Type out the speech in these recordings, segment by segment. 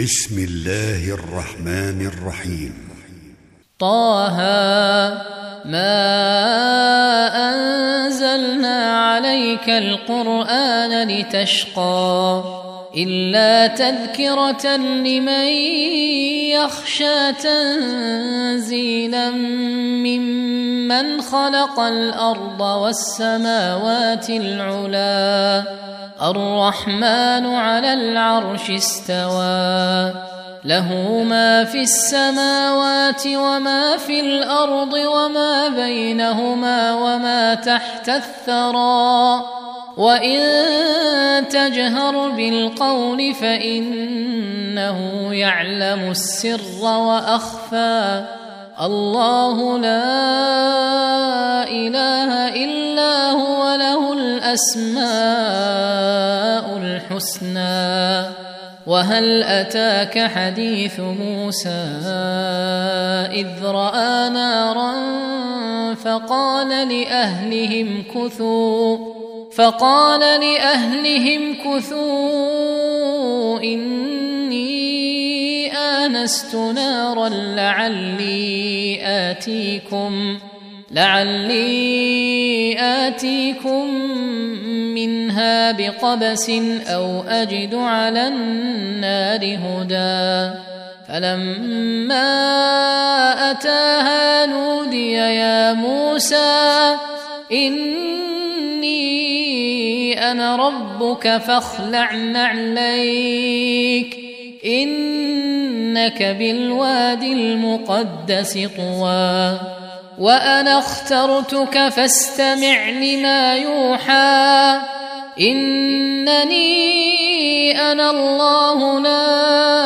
بسم الله الرحمن الرحيم. طه ما أنزلنا عليك القرآن لتشقى إلا تذكرة لمن يخشى تنزيلا ممن خلق الأرض والسماوات العلا الرحمن على العرش استوى له ما في السماوات وما في الأرض وما بينهما وما تحت الثرى وإن تجهر بالقول فإنه يعلم السر وأخفى الله لا إله إلا هو له الأسماء الحسنى وهل أتاك حديث موسى إذ رأى نارا فقال لأهلهم كثوا إني آنست نارا لعلي آتيكم منها بقبس أو أجد على النار هدى فلما أتاها نودي يا موسى إني أنا ربك فاخلع نعليك إنك بالوادي المقدس طوى وأنا اخترتك فاستمع لما يوحى إنني أنا الله لا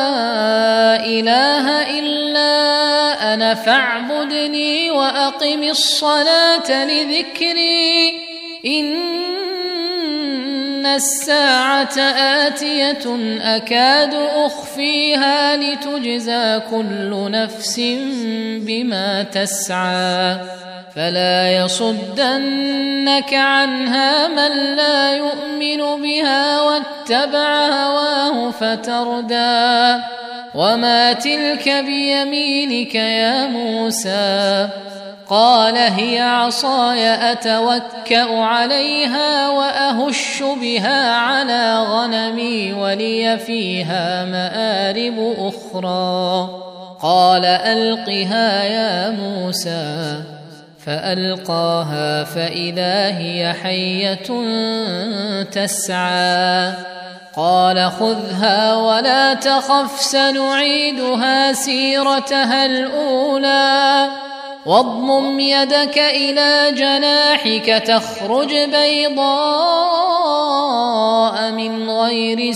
إله إلا أنا فاعبدني وأقم الصلاة لذكري إن الساعة آتية أكاد أخفيها لتجزى كل نفس بما تسعى فلا يصدنك عنها من لا يؤمن بها واتبع هواه فتردى وما تلك بيمينك يا موسى قال هي عصاي أتوكأ عليها وأهش بها على غنمي ولي فيها مآرب أخرى قال ألقها يا موسى فألقاها فإذا هي حية تسعى قال خذها ولا تخف سنعيدها سيرتها الأولى واضمم يدك إلى جناحك تخرج بيضاء من غير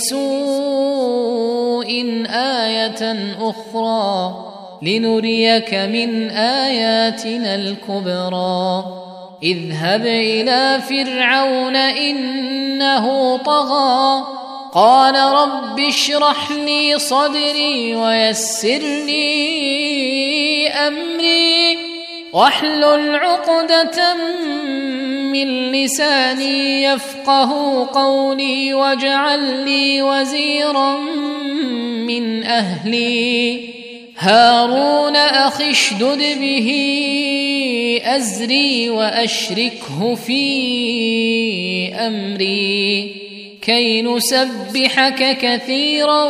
سوء آية أخرى لنريك من آياتنا الكبرى اذهب إلى فرعون إنه طغى قال رب اشرح لي صدري ويسر لي أمري واحلل عقدة من لساني يفقه قولي واجعل لي وزيرا من أهلي هارون أخي اشدد به أزري وأشركه في أمري كي نسبحك كثيرا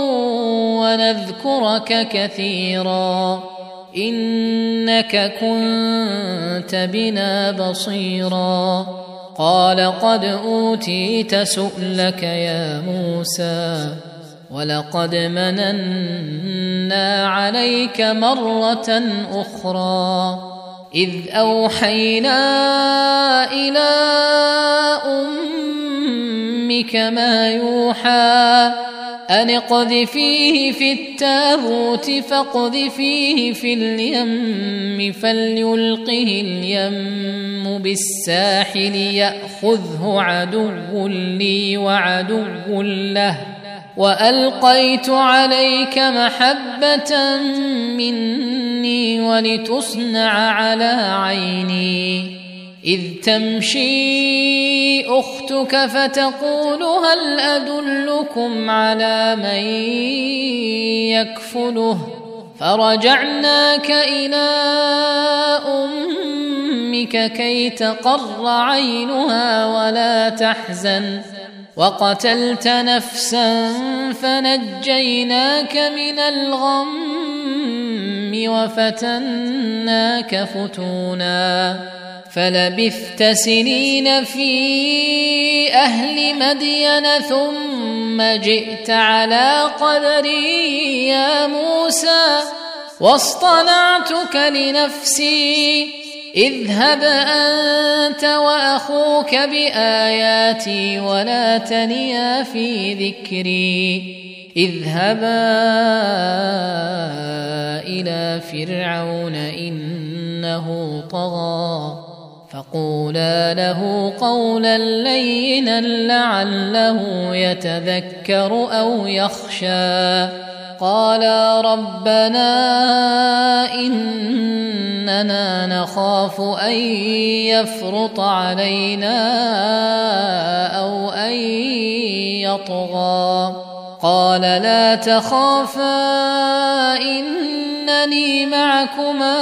ونذكرك كثيرا إنك كنت بنا بصيرا قال قد أوتيت سؤلك يا موسى ولقد مننا عليك مرة أخرى إذ أوحينا إلى أمك ما يوحى أن اقذفيه في التابوت فاقذفيه في اليم فليلقه اليم بالساحل يأخذه عدو لي وعدو له وألقيت عليك محبة مني ولتصنع على عيني إذ تمشي أختك فتقول هل أدلكم على من يكفله فرجعناك إلى أمك كي تقر عينها ولا تحزن وقتلت نفسا فنجيناك من الغم وفتناك فتونا فلبثت سنين في أهل مدين ثم جئت على قدري يا موسى واصطنعتك لنفسي اذهب أنت وأخوك بآياتي ولا تنيا في ذكري اذهبا إلى فرعون إنه طغى فقولا له قولا لينا لعله يتذكر أو يخشى قالا ربنا إننا نخاف أن يفرط علينا أو أن يطغى قال لا تخافا إنني معكما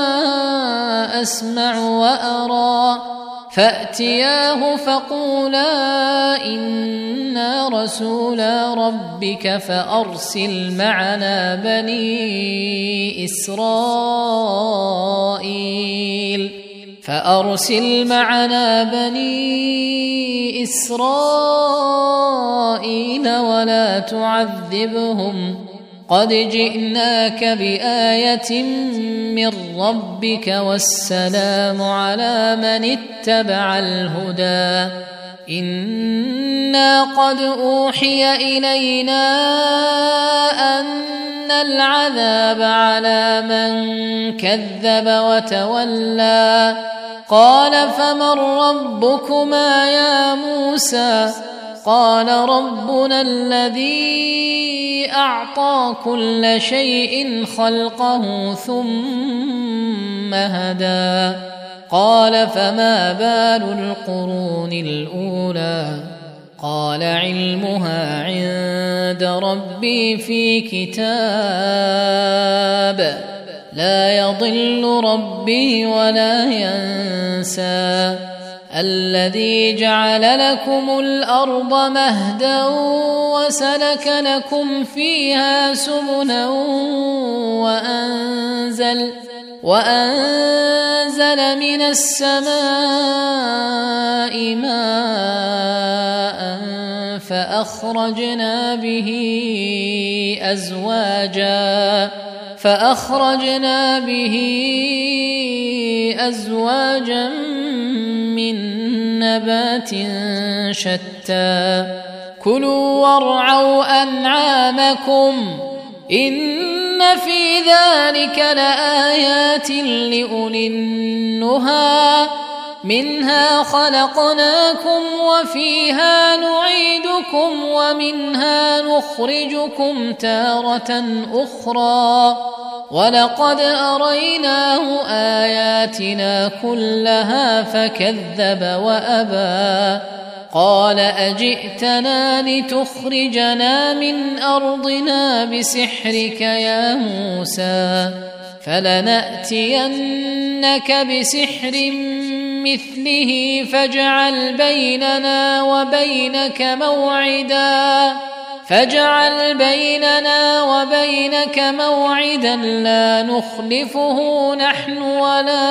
أسمع وأرى فأتياه فقولا إنا رسولا ربك فأرسل معنا بني إسرائيل ولا تعذبهم قد جئناك بآية من ربك والسلام على من اتبع الهدى إنا قد أوحي إلينا أن العذاب على من كذب وتولى قال فمن ربكما يا موسى قال ربنا الذي أعطى كل شيء خلقه ثم هدى قال فما بال القرون الأولى قال علمها عند ربي في كتاب لا يضل ربي ولا ينسى الذي جعل لكم الأرض مهدا وسلك لكم فيها سبلا وأنزل من السماء ماء فأخرجنا به أزواجا من نبات شتى كلوا وارعوا أنعامكم إن في ذلك لآيات لأولي النهى منها خلقناكم وفيها نعيدكم ومنها نخرجكم تارة أخرى ولقد أريناه آياتنا كلها فكذب وأبى قال أجئتنا لتخرجنا من أرضنا بسحرك يا موسى فلنأتينك بسحر مثله فاجعل بيننا وبينك موعدا لا نخلفه نحن ولا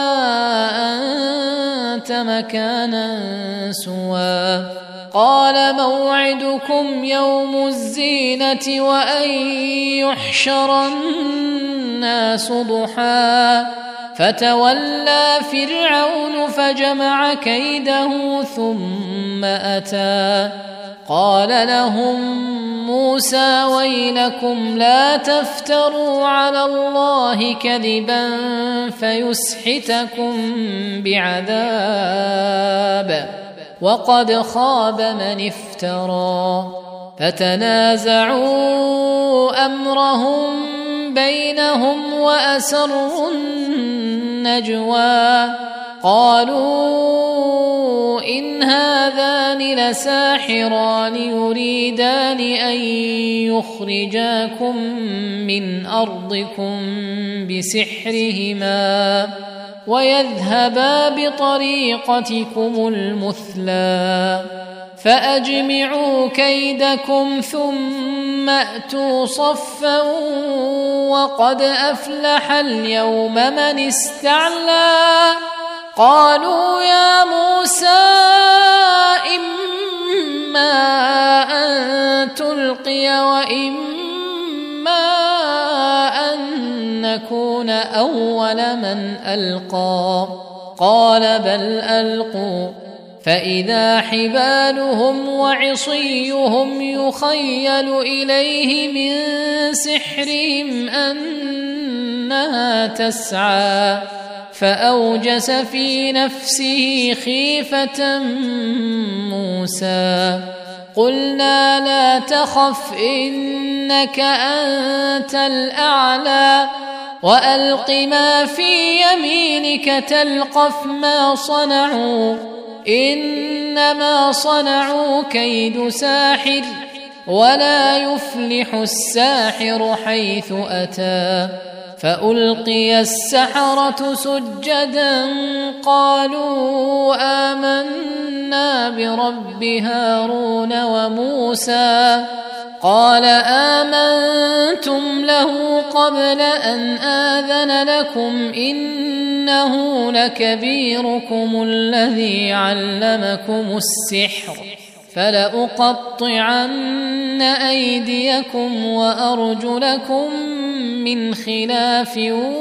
أنت مكانا سوى قال موعدكم يوم الزينة وأن يحشر الناس ضحى فتولى فرعون فجمع كيده ثم أتى قال لهم موسى ويلكم لا تفتروا على الله كذبا فيسحتكم بعذاب وقد خاب من افترى فتنازعوا أمرهم بينهم وأسروا النجوى قالوا إن هذان لساحران يريدان أن يخرجاكم من أرضكم بسحرهما ويذهبا بطريقتكم المثلى فأجمعوا كيدكم ثم أتوا صفا وقد أفلح اليوم من استعلى قالوا يا موسى إما أن تلقي وإما أن نكون أول من ألقى قال بل ألقوا فإذا حبالهم وعصيهم يخيل إليه من سحرهم أنها تسعى فأوجس في نفسه خيفة موسى قلنا لا تخف إنك أنت الأعلى وألق ما في يمينك تلقف ما صنعوا إنما صنعوا كيد ساحر ولا يفلح الساحر حيث أتى فألقي السحرة سجدا قالوا آمنا برب هارون وموسى قال آمنتم له قبل أن آذن لكم إنه لكبيركم الذي علمكم السحر فلأقطعن أيديكم وأرجلكم من خلاف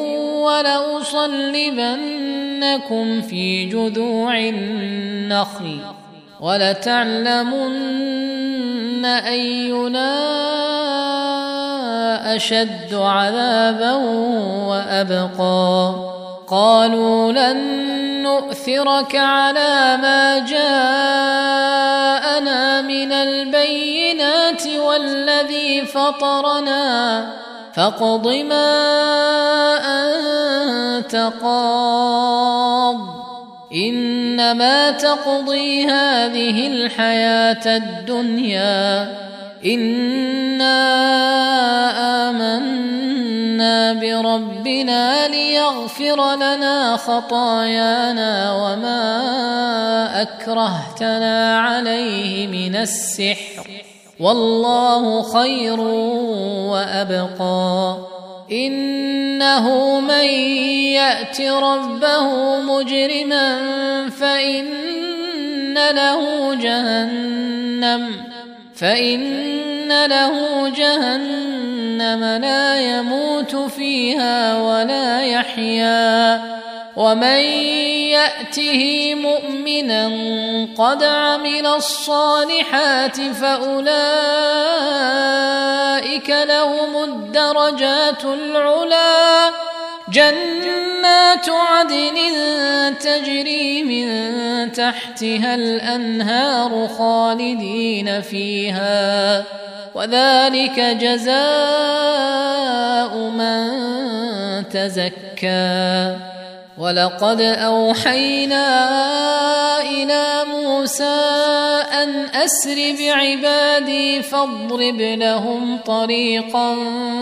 ولأصلبنكم في جذوع النخل ولتعلمن أينا أشد عذابا وأبقى قالوا لن نؤثرك على ما جاءنا من البينات والذي فطرنا فاقض ما أنت قاض إنما تقضي هذه الحياة الدنيا إنا آمنا بربنا ليغفر لنا خطايانا وما أكرهتنا عليه من السحر والله خير وأبقى إنه من يأت ربه مجرما فإن له جهنم لا يموت فيها ولا يحيا ومن يأته مؤمنا قد عمل الصالحات فأولئك لهم الدرجات العلى جنات عدن تجري من تحتها الأنهار خالدين فيها وذلك جزاء من تزكى ولقد أوحينا إلى موسى أن أسر بعبادي فاضرب لهم طريقا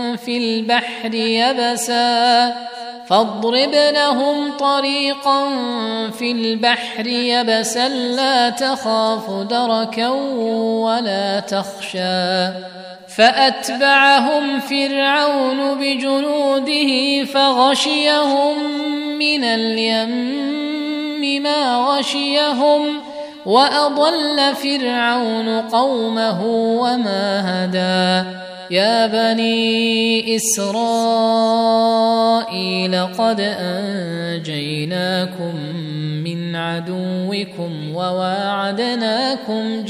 في البحر يبسا لا تخاف دركا ولا تخشى فأتبعهم فرعون بجنوده فغشيهم من اليم ما غشيهم وأضل فرعون قومه وما هدى يا بني إسرائيل قد أنجيناكم من عدوكم وواعدناكم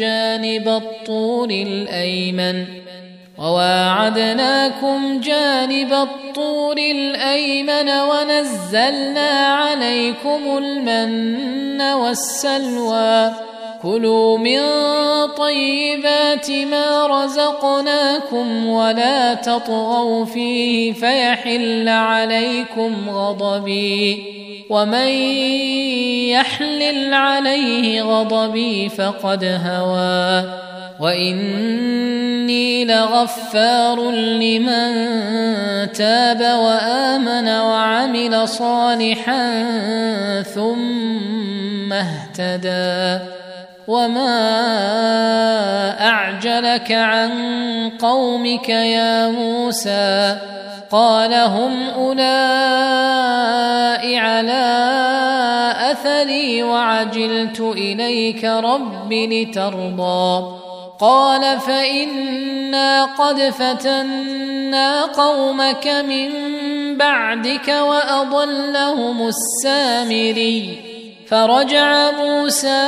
جانب الطور الأيمن ونزلنا عليكم المن والسلوى كلوا من طيبات ما رزقناكم ولا تطغوا فيه فيحل عليكم غضبي ومن يحلل عليه غضبي فقد هوى وإني لغفار لمن تاب وآمن وعمل صالحا ثم اهتدى وما أعجلك عن قومك يا موسى قال هم أولئك على أثري وعجلت إليك رب لترضى قال فإنا قد فتنا قومك من بعدك وأضلهم السامري فرجع موسى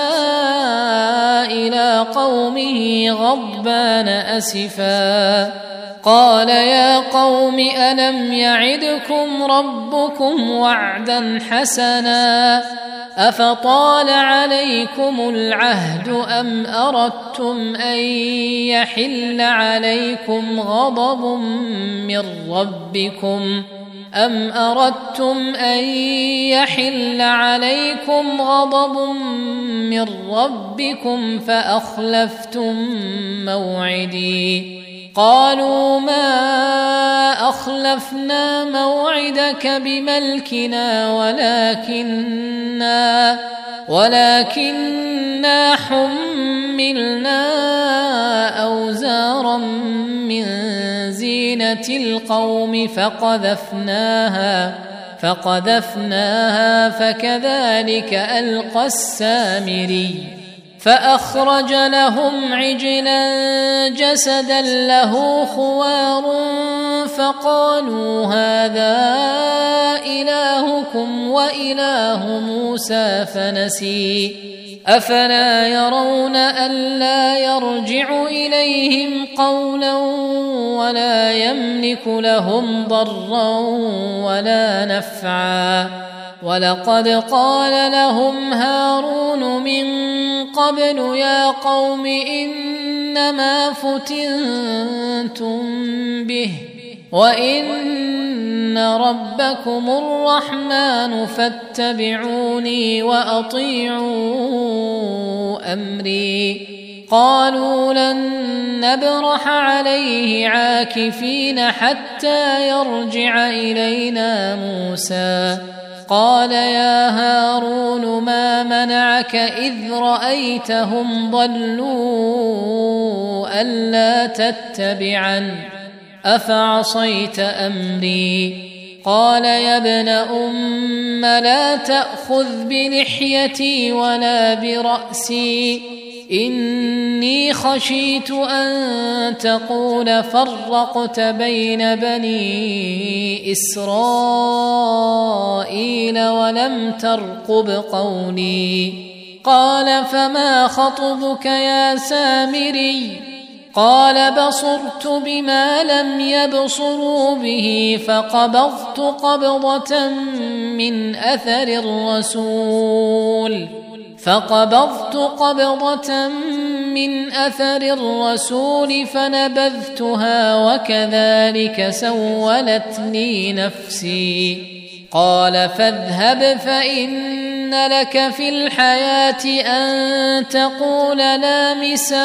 إلى قومه غضبان أسفا قال يا قوم ألم يعدكم ربكم وعدا حسنا أفطال عليكم العهد أم أردتم أن يحل عليكم غضب من ربكم فأخلفتم موعدي قالوا ما أخلفنا موعدك بملكنا ولكننا حملنا أوزارا من زينة القوم فقذفناها فكذلك ألقى السامري فأخرج لهم عجلا جسدا له خوار فقالوا هذا إلهكم وإله موسى فنسي أفلا يرون ألا يرجع إليهم قولا ولا يملك لهم ضرا ولا نفعا ولقد قال لهم هارون من قبل يا قوم إنما فتنتم به وإن ربكم الرحمن فاتبعوني وأطيعوا أمري قالوا لن نبرح عليه عاكفين حتى يرجع إلينا موسى قال يا هارون ما منعك إذ رأيتهم ضلوا ألا تتبعن أفعصيت أمري قال يا ابن أم لا تأخذ بلحيتي ولا برأسي إني خشيت أن تقول فرقت بين بني إسرائيل ولم ترقب قولي قال فما خطبك يا سامري قال بصرت بما لم يبصروا به فقبضت قبضة من أثر الرسول فنبذتها وكذلك سولت لي نفسي قال فاذهب فإن لك في الحياة أن تقول لا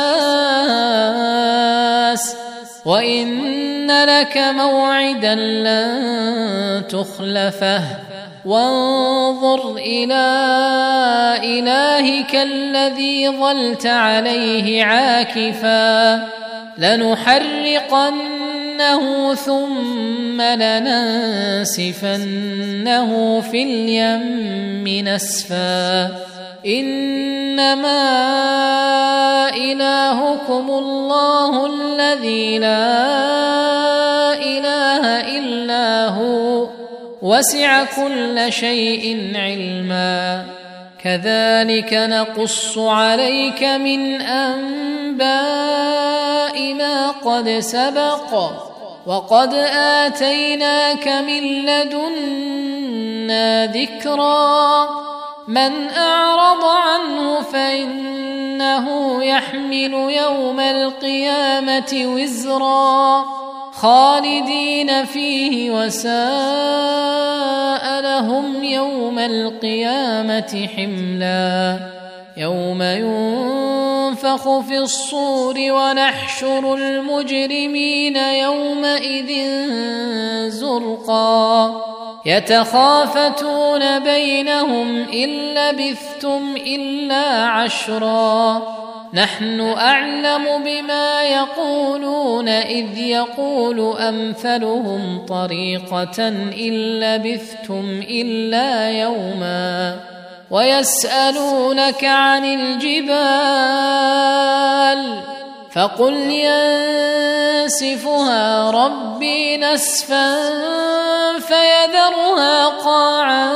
مساس وإن لك موعدا لن تخلفه وانظر إلى إلهك الذي ظلت عليه عاكفا لنحرقنه ثم لننسفنه في اليم نسفا إنما إلهكم الله الذي لا إله إلا هو وسع كل شيء علما كذلك نقص عليك من أنباء ما قد سبق وقد آتيناك من لدنا ذكرا من أعرض عنه فإنه يحمل يوم القيامة وزرا خالدين فيه وساء لهم يوم القيامة حملا يوم ينفخ في الصور ونحشر المجرمين يومئذ زرقا يتخافتون بينهم إن لبثتم إلا عشرا نحن أعلم بما يقولون إذ يقول أمثلهم طريقة إن لبثتم إلا يوما ويسألونك عن الجبال فقل ينسفها ربي نسفا فيذرها قاعا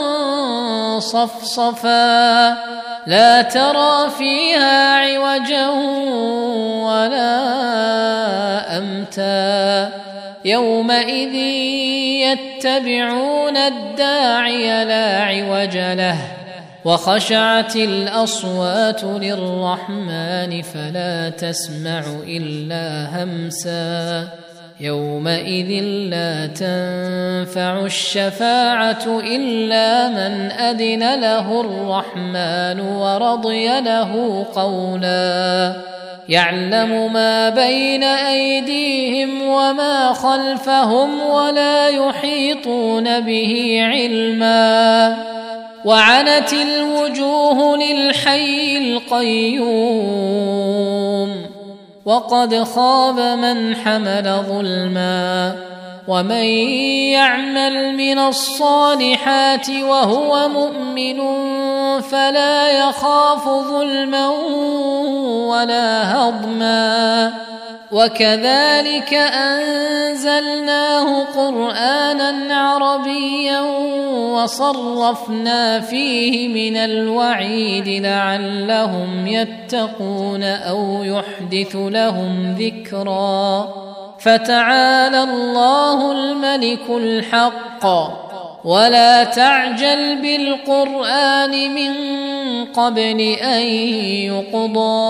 صفصفا لا ترى فيها عوجا ولا أمتا يومئذ يتبعون الداعي لا عوج له وخشعت الأصوات للرحمن فلا تسمع إلا همسا يومئذ لا تنفع الشفاعة إلا من أذن له الرحمن ورضي له قولا يعلم ما بين أيديهم وما خلفهم ولا يحيطون به علما وعنت الوجوه للحي القيوم وقد خاب من حمل ظلما ومن يعمل من الصالحات وهو مؤمن فلا يخاف ظلما ولا هضما وكذلك أنزلناه قرآنا عربيا وصرفنا فيه من الوعيد لعلهم يتقون أو يحدث لهم ذكرا فتعالى الله الملك الحق ولا تعجل بالقرآن من قبل أن يقضى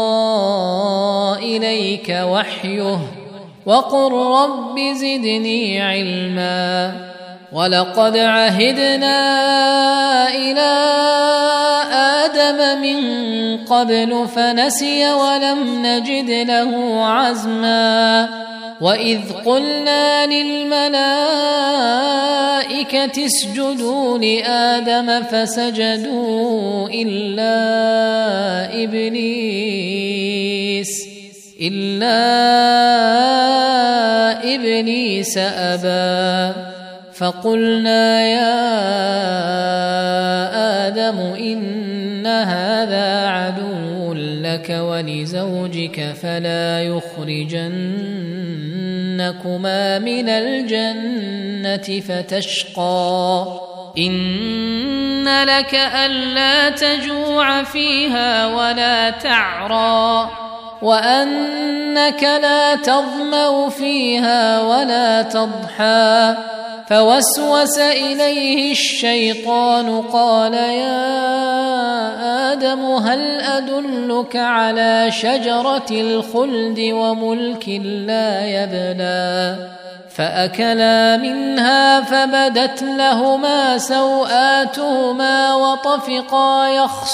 إليك وحيه وقل رب زدني علما ولقد عهدنا إلى آدم من قبل فنسي ولم نجد له عزما وإذ قلنا للملائكة اسجدوا لآدم فسجدوا إلا إبليس أبى فقلنا يا آدم إن هذا عدو لك ولزوجك فلا يخرجنكما من الجنة فتشقى إن لك ألا تجوع فيها ولا تعرى وأنك لا تظمأ فيها ولا تضحى فوسوس إليه الشيطان قال يا آدم هل أدلك على شجرة الخلد وملك لا يبلى فأكلا منها فبدت لهما سوآتهما وطفقا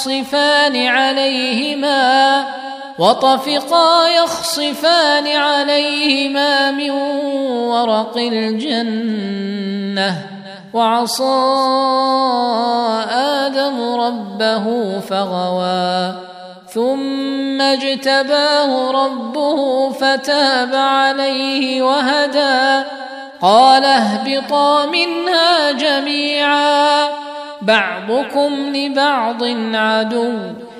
يخصفان عليهما من ورق الجنة وعصى آدم ربه فغوى ثم اجتباه ربه فتاب عليه وهدى قال اهبطا منها جميعا بعضكم لبعض عدو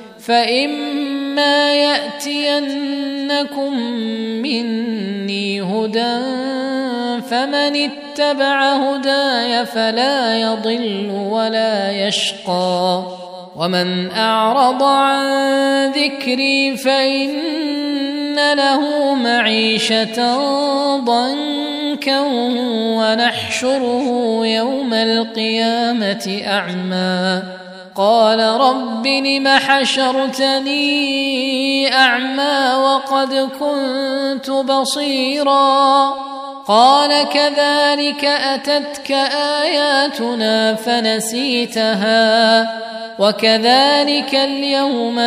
فإما يأتينكم مني هدى فمن اتبع هداي فلا يضل ولا يشقى ومن أعرض عن ذكري فإن له معيشة ضنكا ونحشره يوم القيامة أعمى قال رب لم حشرتني أعمى وقد كنت بصيرا قال كذلك أتتك آياتنا فنسيتها وكذلك اليوم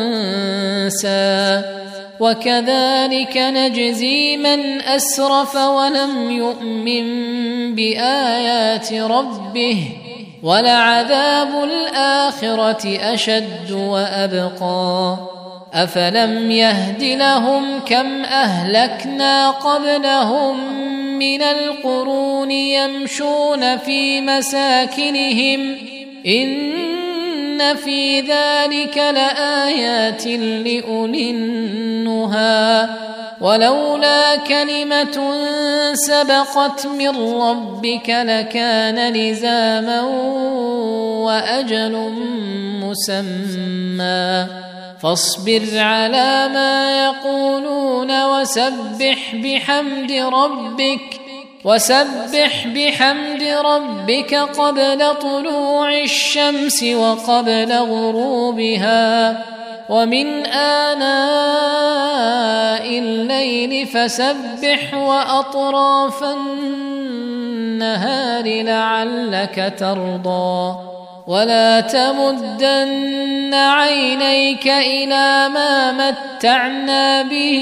تنسى وكذلك نجزي من أسرف ولم يؤمن بآيات ربه ولعذاب الآخرة أشد وأبقى أفلم يهد لهم كم أهلكنا قبلهم من القرون يمشون في مساكنهم إن في ذلك لآيات لأولي النهى ولولا كلمة سبقت من ربك لكان لزاما وأجل مسمى فاصبر على ما يقولون وسبح بحمد ربك قبل طلوع الشمس وقبل غروبها ومن آناء الليل فسبح وأطراف النهار لعلك ترضى ولا تمدن عينيك إلى ما متعنا به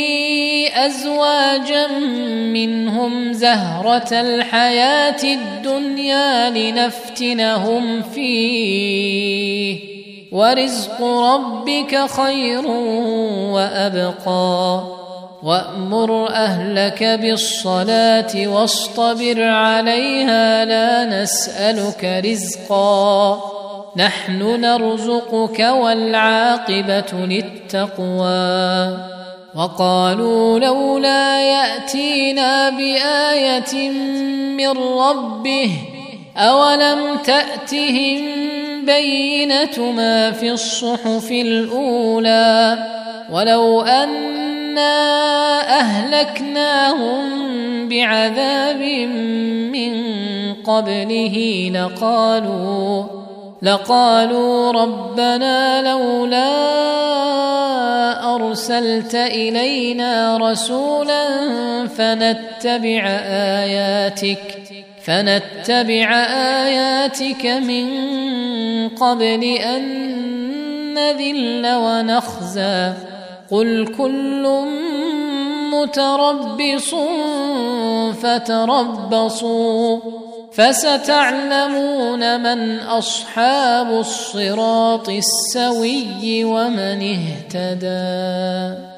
أزواجا منهم زهرة الحياة الدنيا لنفتنهم فيه ورزق ربك خير وأبقى وأمر أهلك بالصلاة واصطبر عليها لا نسألك رزقا نحن نرزقك والعاقبة للتقوى وقالوا لولا يأتينا بآية من ربه أولم تأتهم بينة ما في الصحف الأولى ولو أنا أهلكناهم بعذاب من قبله لقالوا ربنا لولا أرسلت إلينا رسولا فنتبع آياتك من قبل أن نذل ونخزى قل كل متربص فتربصوا فستعلمون من أصحاب الصراط السوي ومن اهتدى.